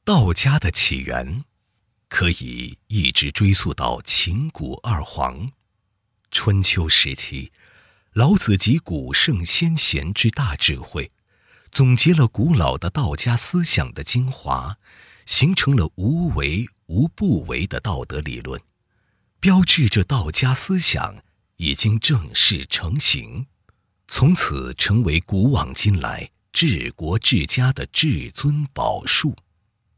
道家的起源可以一直追溯到秦古二皇。春秋时期，老子集古圣先贤之大智慧，总结了古老的道家思想的精华，形成了无为无不为的道德理论，标志着道家思想已经正式成型，从此成为古往今来治国治家的至尊宝术。